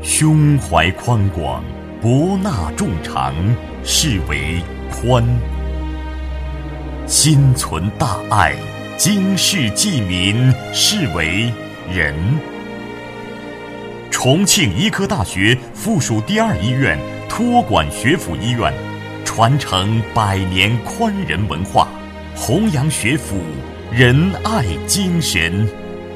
胸怀宽广，博纳众长，是为宽；心存大爱，经世济民，是为仁。重庆医科大学附属第二医院托管学府医院，传承100年宽仁文化，弘扬学府仁爱精神。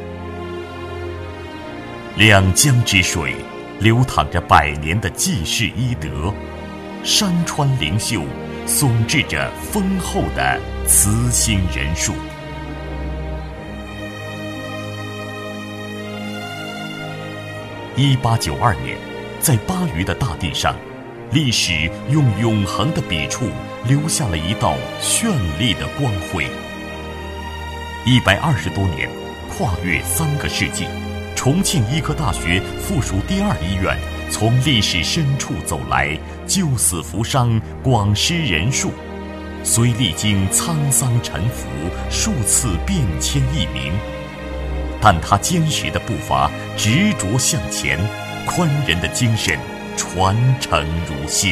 两江之水，流淌着100年的济世医德，山川灵秀，耸峙着丰厚的慈心人数。1892年，在巴渝的大地上，历史用永恒的笔触留下了一道绚丽的光辉。120多年，跨越3个世纪，重庆医科大学附属第二医院从历史深处走来，救死扶伤，广施仁术。虽历经沧桑沉浮，数次变迁易名，但他坚实的步伐，执着向前，宽仁的精神传承如新。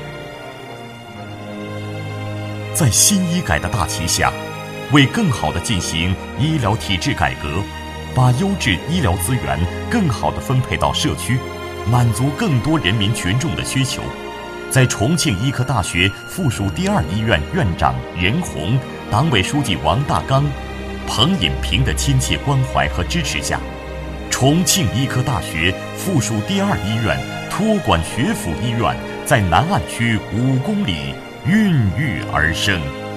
在新医改的大旗下，为更好地进行医疗体制改革，把优质医疗资源更好地分配到社区，满足更多人民群众的需求，在重庆医科大学附属第二医院院长任洪、党委书记王大刚、彭颖平的亲切关怀和支持下，重庆医科大学附属第二医院托管学府医院在南岸区5公里孕育而生。